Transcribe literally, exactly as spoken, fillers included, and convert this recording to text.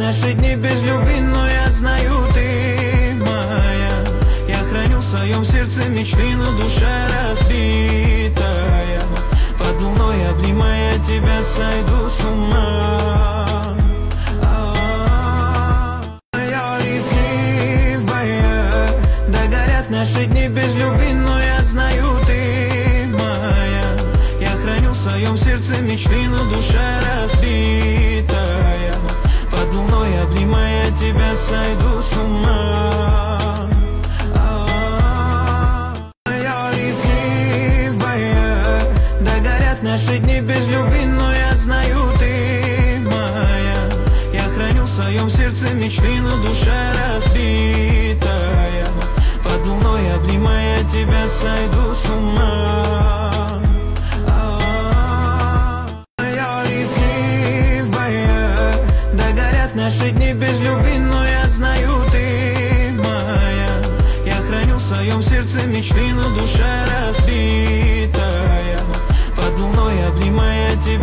наши дни без любви, но я знаю, ты моя. Я храню в своем сердце мечты, но душа разбитая. Под луной, обнимая тебя, сойду с ума. Я ревнивая, догорят наши дни без любви, но я знаю, ты моя. Я храню в своем сердце мечты, но душа разбитая. Под луной, обнимая тебя, сойду с ума. Я ревнивая, догорят наши дни без любви, но я знаю, ты моя. Я храню в своем сердце мечты, но душа разбитая. Под луной, обнимая тебя, сойду с ума. Я ревнивая, догорят наши дни без любви, но я знаю, ты моя. Я храню в своем сердце мечты, но душа разбитая. Под луной, обнимая тебя,